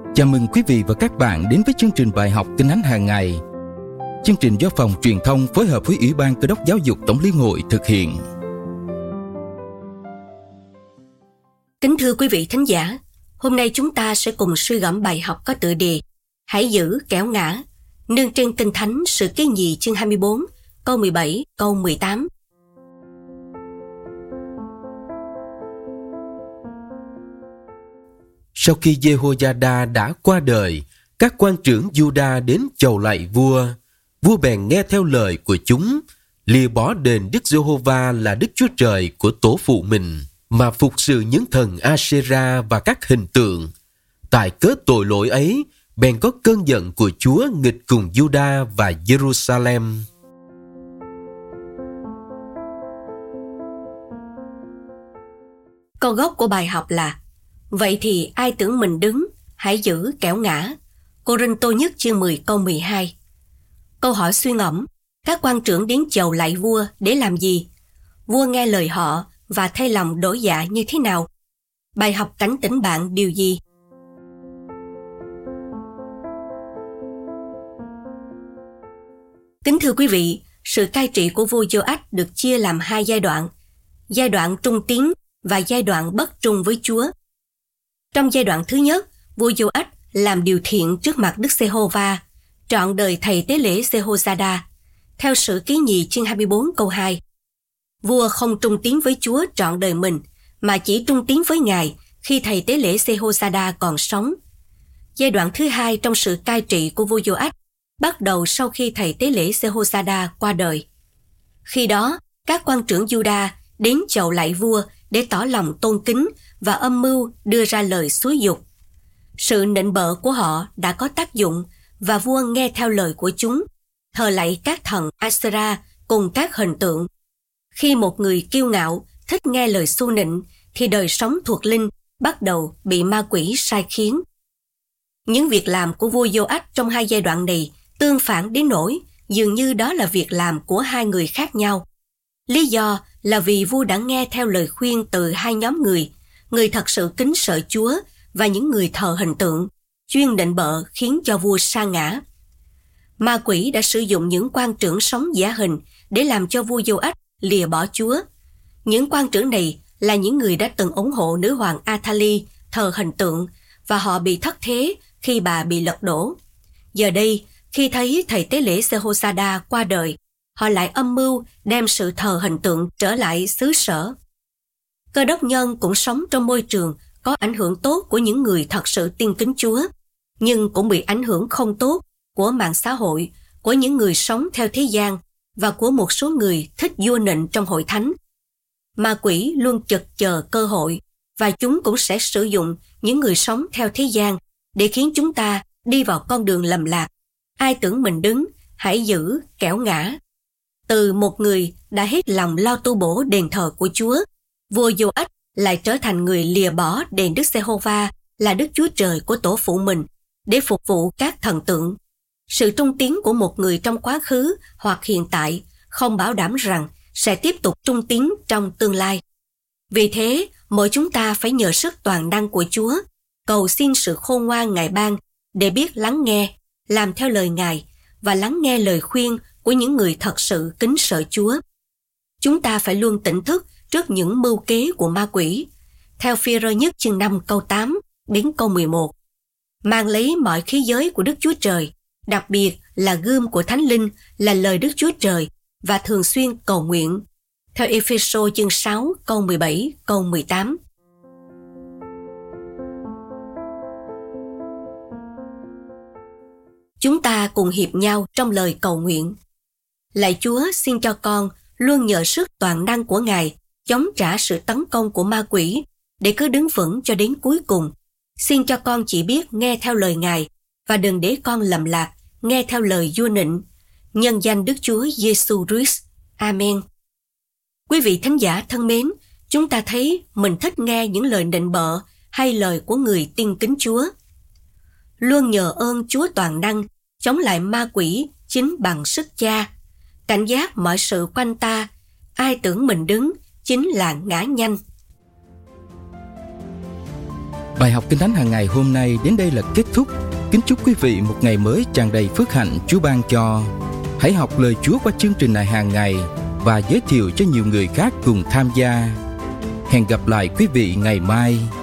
Chào mừng quý vị và các bạn đến với chương trình bài học Kinh Thánh hàng ngày. Chương trình do Phòng Truyền thông phối hợp với Ủy ban Cơ đốc Giáo dục Tổng Liên hội thực hiện. Kính thưa quý vị thính giả, hôm nay chúng ta sẽ cùng suy gẫm bài học có tựa đề Hãy giữ kẻo ngã, nương trên Kinh Thánh Sử Ký Nhì chương 24, câu 17, câu 18. Sau khi Jehoiada đã qua đời, các quan trưởng Juda đến chầu lạy vua. Vua bèn nghe theo lời của chúng, lìa bỏ đền Đức Giê-hô-va là Đức Chúa Trời của tổ phụ mình, mà phục sự những thần Asera và các hình tượng. Tại cớ tội lỗi ấy, bèn có cơn giận của Chúa nghịch cùng Juda và Jerusalem. Câu gốc của bài học là: vậy thì ai tưởng mình đứng, hãy giữ kẻo ngã. Cô-rinh-tô nhất chương 10 câu 12. Câu hỏi suy ngẫm: các quan trưởng đến chầu lạy vua để làm gì? Vua nghe lời họ và thay lòng đổi dạ như thế nào? Bài học cảnh tỉnh bạn điều gì? Kính thưa quý vị, sự cai trị của vua Giô-ách được chia làm hai giai đoạn trung tín và giai đoạn bất trung với Chúa. Trong giai đoạn thứ nhất, vua Giô-ách làm điều thiện trước mặt Đức Giê-hô-va, trọn đời thầy tế lễ Giê-hô-gia-đa. Theo Sử Ký Nhì chương 24 câu 2, vua không trung tín với Chúa trọn đời mình, mà chỉ trung tín với Ngài khi thầy tế lễ Giê-hô-gia-đa còn sống. Giai đoạn thứ hai trong sự cai trị của vua Giô-ách bắt đầu sau khi thầy tế lễ Giê-hô-gia-đa qua đời. Khi đó, các quan trưởng Juda đến chầu lạy vua để tỏ lòng tôn kính và âm mưu đưa ra lời xúi giục. Sự nịnh bợ của họ đã có tác dụng và vua nghe theo lời của chúng, thờ lạy các thần Asera cùng các hình tượng. Khi một người kiêu ngạo, thích nghe lời xu nịnh, thì đời sống thuộc linh bắt đầu bị ma quỷ sai khiến. Những việc làm của vua Giô-ách trong hai giai đoạn này tương phản đến nỗi dường như đó là việc làm của hai người khác nhau. Lý do là vì vua đã nghe theo lời khuyên từ hai nhóm người thật sự kính sợ Chúa và những người thờ hình tượng, chuyên nịnh bợ khiến cho vua sa ngã. Ma quỷ đã sử dụng những quan trưởng sống giả hình để làm cho vua Giô-ách lìa bỏ Chúa. Những quan trưởng này là những người đã từng ủng hộ nữ hoàng Athali thờ hình tượng và họ bị thất thế khi bà bị lật đổ. Giờ đây, khi thấy thầy tế lễ Giê-hô-gia-đa qua đời, họ lại âm mưu đem sự thờ hình tượng trở lại xứ sở. Cơ đốc nhân cũng sống trong môi trường có ảnh hưởng tốt của những người thật sự tin kính Chúa, nhưng cũng bị ảnh hưởng không tốt của mạng xã hội, của những người sống theo thế gian và của một số người thích vua nịnh trong hội thánh. Ma quỷ luôn chực chờ cơ hội và chúng cũng sẽ sử dụng những người sống theo thế gian để khiến chúng ta đi vào con đường lầm lạc. Ai tưởng mình đứng, hãy giữ kẻo ngã. Từ một người đã hết lòng lo tu bổ đền thờ của Chúa, vua Giô-ách lại trở thành người lìa bỏ đền Đức Giê-hô-va là Đức Chúa Trời của tổ phụ mình để phục vụ các thần tượng. Sự trung tín của một người trong quá khứ hoặc hiện tại không bảo đảm rằng sẽ tiếp tục trung tín trong tương lai. Vì thế, mỗi chúng ta phải nhờ sức toàn năng của Chúa, cầu xin sự khôn ngoan Ngài ban để biết lắng nghe, làm theo lời Ngài và lắng nghe lời khuyên của những người thật sự kính sợ Chúa. Chúng ta phải luôn tỉnh thức trước những mưu kế của ma quỷ. Theo Phi-rơ nhất chương 5 câu 8 đến câu 11, mang lấy mọi khí giới của Đức Chúa Trời, đặc biệt là gươm của Thánh Linh là lời Đức Chúa Trời và thường xuyên cầu nguyện. Theo Ê-phê-sô chương 6 câu 17 câu 18. Chúng ta cùng hiệp nhau trong lời cầu nguyện. Lạy Chúa, xin cho con luôn nhờ sức toàn năng của Ngài chống trả sự tấn công của ma quỷ để cứ đứng vững cho đến cuối cùng. Xin cho con chỉ biết nghe theo lời Ngài và đừng để con lầm lạc, nghe theo lời vua nịnh. Nhân danh Đức Chúa Giê-xu Christ. Amen. Quý vị thính giả thân mến, chúng ta thấy mình thích nghe những lời nịnh bợ hay lời của người tin kính Chúa. Luôn nhờ ơn Chúa toàn năng, chống lại ma quỷ chính bằng sức Cha. Cảnh giác mọi sự quanh ta, ai tưởng mình đứng chính là ngã nhanh. Bài học Kinh Thánh hàng ngày hôm nay đến đây là kết thúc. Kính chúc quý vị một ngày mới tràn đầy phước hạnh Chúa ban cho. Hãy học lời Chúa qua chương trình này hàng ngày và giới thiệu cho nhiều người khác cùng tham gia. Hẹn gặp lại quý vị ngày mai.